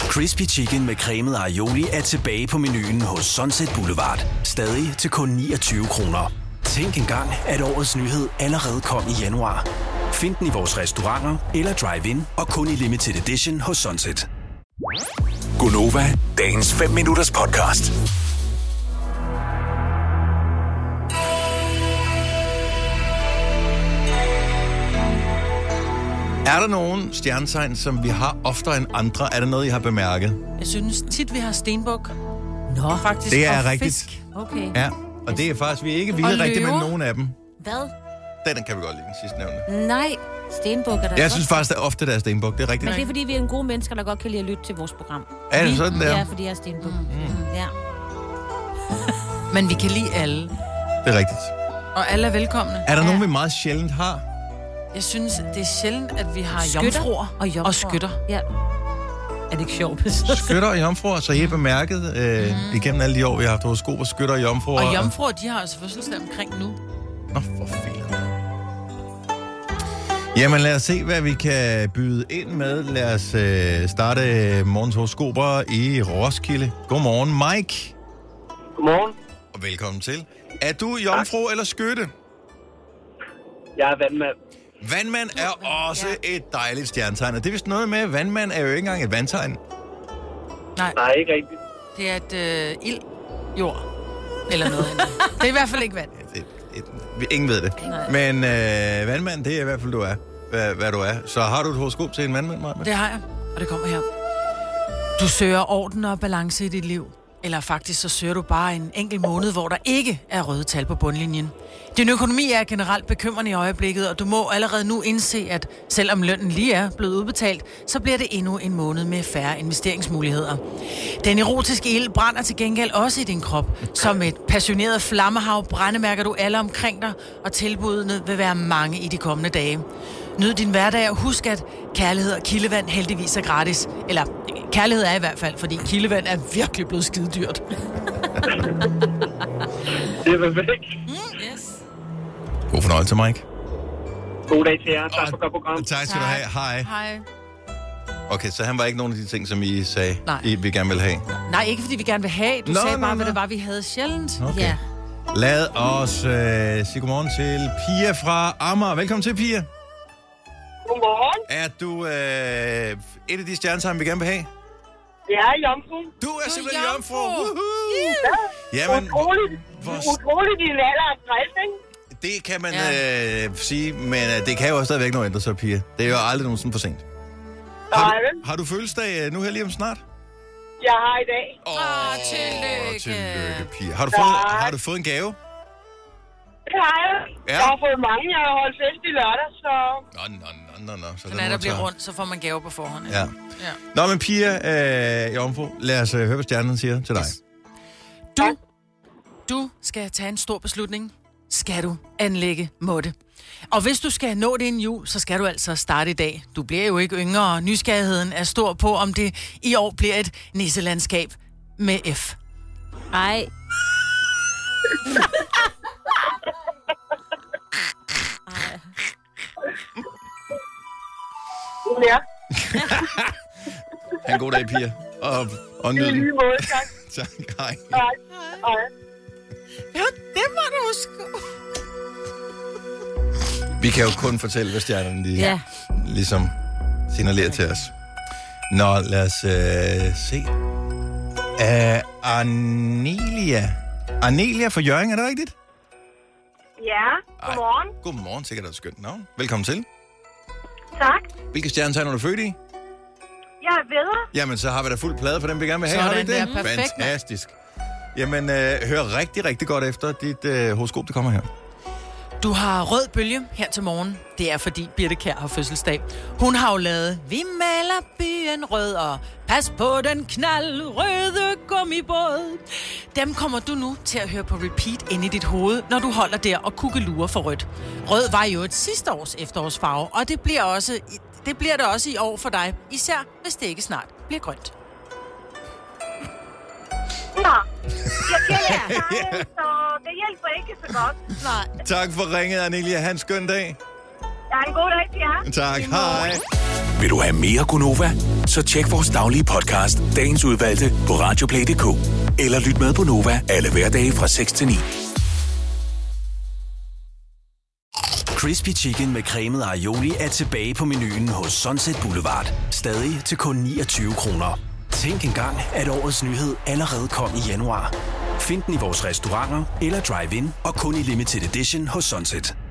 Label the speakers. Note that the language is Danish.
Speaker 1: Crispy Chicken med cremet aioli er tilbage på menuen hos Sunset Boulevard. Stadig til kun 29 kroner. Tænk engang, at årets nyhed allerede kom i januar. Find den i vores restauranter eller drive-in og kun i limited edition hos Sunset.
Speaker 2: Gonova, dagens 5 minutters podcast.
Speaker 3: Er der nogen stjernetegn, som vi har oftere end andre? Er der noget, I har bemærket?
Speaker 4: Jeg synes tit, vi har stenbuk. Nå, faktisk.
Speaker 3: Det er
Speaker 4: og
Speaker 3: rigtigt.
Speaker 4: Fisk.
Speaker 5: Okay.
Speaker 3: Ja, og det er faktisk, vi er ikke vilde rigtigt med nogen af dem.
Speaker 5: Hvad?
Speaker 3: Den kan vi godt lide, den sidste nævnte.
Speaker 5: Nej, stenbuk er der.
Speaker 3: Jeg synes faktisk, at ofte der er stenbuk. Det er rigtigt.
Speaker 5: Men det er fordi, vi er en gode mennesker, der godt kan lide at lytte til vores program.
Speaker 3: Er det sådan der?
Speaker 5: Ja, fordi jeg er stenbuk. Ja.
Speaker 4: Men vi kan lide alle.
Speaker 3: Det er rigtigt.
Speaker 4: Og alle er velkomne.
Speaker 3: Er der nogen, vi meget sjældent har?
Speaker 4: Jeg synes, det er sjældent, at vi har
Speaker 5: Skytter
Speaker 4: jomfruer og skytter.
Speaker 5: Ja. Er det ikke sjovt?
Speaker 3: Skytter og jomfruer, så I har bemærket igennem alle de år, vi har haft horoskoper, skytter og jomfruer.
Speaker 4: Og jomfruer, de har altså fødselsdag omkring nu.
Speaker 3: Nå, for filan. Jamen lad os se, hvad vi kan byde ind med. Lad os starte morgens horoskoper i Roskilde. Godmorgen, Mike.
Speaker 6: Godmorgen.
Speaker 3: Og velkommen til. Er du jomfru eller skytte?
Speaker 6: Jeg er vandmand.
Speaker 3: Vandmand er også et dejligt stjernetegn. Og det er vist noget med, at vandmand er jo ikke engang et vandtegn.
Speaker 4: Nej,
Speaker 6: ikke rigtigt.
Speaker 4: det er et ild, jord eller noget andet. Det er i hvert fald ikke vand.
Speaker 3: Ingen ved det. Men vandmand, det er i hvert fald, du er. Hvad du er. Så har du et horoskop til en vandmand, Maja?
Speaker 4: Det har jeg, og det kommer her. Du søger orden og balance i dit liv. Eller faktisk så søger du bare en enkelt måned, hvor der ikke er røde tal på bundlinjen. Din økonomi er generelt bekymrende i øjeblikket, og du må allerede nu indse, at selvom lønnen lige er blevet udbetalt, så bliver det endnu en måned med færre investeringsmuligheder. Den erotiske ild brænder til gengæld også i din krop. Som et passioneret flammehav brændemærker du alle omkring dig, og tilbudene vil være mange i de kommende dage. Nyd din hverdag og husk, at kærlighed og kildevand heldigvis er gratis. Eller kærlighed er i hvert fald, fordi kildevand er virkelig blevet skidedyrt.
Speaker 6: Det er perfekt.
Speaker 4: Yes.
Speaker 3: God fornøjelse, Mike.
Speaker 6: God dag til jer. Tak for godt program.
Speaker 3: Tak skal du have. Hej.
Speaker 4: Hej.
Speaker 3: Okay, så han var ikke nogen af de ting, som I sagde,
Speaker 4: Nej.
Speaker 3: I vi gerne vil have.
Speaker 4: Nej, ikke fordi vi gerne vil have. Du sagde bare, hvad det var, vi havde sjældent.
Speaker 3: Okay.
Speaker 5: Ja.
Speaker 3: Lad os sige godmorgen til Pia fra Amager. Velkommen til, Pia.
Speaker 6: Godmorgen.
Speaker 3: Er du et af de stjernetegn, vi gerne vil have?
Speaker 6: Jeg er jomfru.
Speaker 3: Du er simpelthen jomfru.
Speaker 6: Yeah.
Speaker 3: Jamen,
Speaker 6: Utroligt i en alder af 60, ikke?
Speaker 3: det kan man sige, men det kan jo også stadigvæk nå ændre sig, Pia. Det er jo aldrig nogensinde for sent. Har du fødselsdag nu her lige om snart?
Speaker 6: Jeg har i dag.
Speaker 4: Tillykke.
Speaker 3: Tillykke, Pia. Har du fået en gave?
Speaker 6: Det har jeg.
Speaker 3: Ja.
Speaker 6: Jeg har fået mange. Jeg har holdt fest i lørdag, så...
Speaker 3: Nå. Så
Speaker 4: Når der bliver rundt, så får man gaver på forhånd.
Speaker 3: Ja. Nå, men Pia, jomfru, lad os høre, hvad stjernen siger til dig.
Speaker 4: Du skal tage en stor beslutning. Skal du anlægge måtte. Og hvis du skal nå det inden jul, så skal du altså starte i dag. Du bliver jo ikke yngre, og nysgerrigheden er stor på, om det i år bliver et nisselandskab med F.
Speaker 5: Ej.
Speaker 6: Ja.
Speaker 3: Ha' en god dag, Pia. Og nyd
Speaker 6: I
Speaker 3: den.
Speaker 6: lige måde, tak.
Speaker 3: Tak, hej.
Speaker 6: Hej.
Speaker 4: Ja, det må du huske.
Speaker 3: Vi kan jo kun fortælle, hvad stjernerne ligesom signalerer til os. Nå, lad os se. Anelia fra Hjørring, er det rigtigt?
Speaker 6: Ja, godmorgen.
Speaker 3: Godmorgen, sikkert er et skønt navn. Velkommen til.
Speaker 6: Tak.
Speaker 3: Hvilke stjernetegn er du født i?
Speaker 6: Jeg er vedder.
Speaker 3: Jamen, så har vi da fuld plade for dem, vi gerne vil have.
Speaker 4: Sådan
Speaker 3: Har vi det?
Speaker 4: der, perfekt.
Speaker 3: Fantastisk. Jamen, hør rigtig, rigtig godt efter dit horoskop, det kommer her.
Speaker 4: Du har rød bølge her til morgen. Det er fordi Birte Kjær har fødselsdag. Hun har jo lavet Vi maler byen rød og pas på den knaldrøde gummibåd. Dem kommer du nu til at høre på repeat inde i dit hoved, når du holder der og kukkelurer for rødt. Rød var jo et sidste års efterårsfarve, og det bliver det også i år for dig. Især hvis det ikke snart bliver grønt.
Speaker 6: Nå, jeg kender dig, så det hjælper ikke så godt.
Speaker 4: Nej.
Speaker 3: Tak for ringet, Anelia. Ha' en skøn dag.
Speaker 6: Ja, en god dag til jer.
Speaker 3: Tak, hej.
Speaker 2: Vil du have mere Gonova? Så tjek vores daglige podcast, dagens udvalgte, på radioplay.dk. Eller lyt med på Nova alle hverdage fra 6 til 9.
Speaker 1: Crispy Chicken med cremet aioli er tilbage på menuen hos Sunset Boulevard. Stadig til kun 29 kroner. Tænk engang, at årets nyhed allerede kom i januar. Find den i vores restauranter eller drive-in og kun i limited edition hos Sunset.